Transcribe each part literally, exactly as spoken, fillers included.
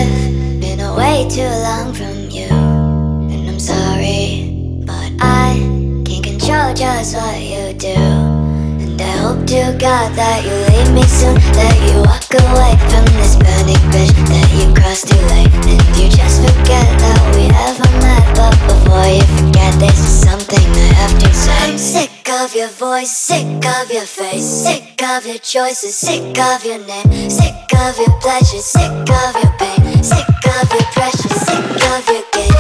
I've been away too long from you, and I'm sorry, but I can't control just what you do. And I hope to God that you leave me soon, that you walk away from this burning bridge, that you cross too late, and you just forget that we ever met. But before you forget, this is something I have to say. I'm sick of your voice, sick of your face, sick of your choices, sick of your name, sick of your pleasure, sick of your pain, sick of your pressure, sick of your game.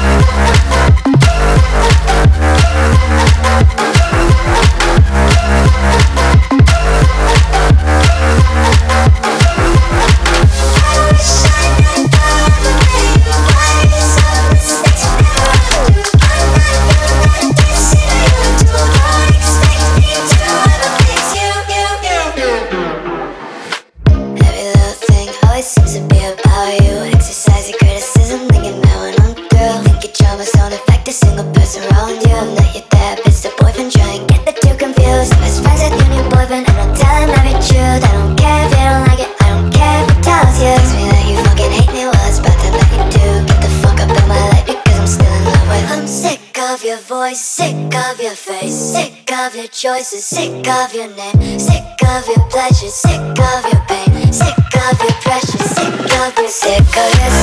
Seems to be about you. Exercise your criticism, thinking that when I'm through, think your traumas don't affect a single person around you. I'm not your therapist or boyfriend, try and get the two confused. Best friends with your new boyfriend, and I'll tell him every truth. I don't care if you don't like it, I don't care if he tells you. Tells me that you fucking hate me, well it's about time that you do. Get the fuck up in my life because I'm still in love with. I'm sick of your voice, sick of your face, sick of your choices, sick of your name, sick of your pleasure, sick of your pain, sick of your pressure, sick of your sick of your